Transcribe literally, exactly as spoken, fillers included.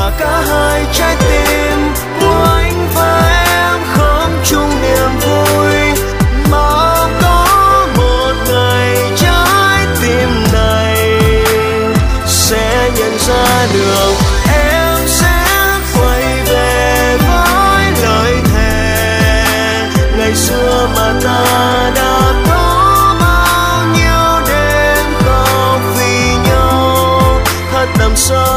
và cả hai trái tim của anh và em không chung niềm vui. Mà có một ngày trái tim này sẽ nhận ra được em sẽ quay về với lời thề ngày xưa mà ta đã có bao nhiêu đêm khóc vì nhau. Thật đậm sâu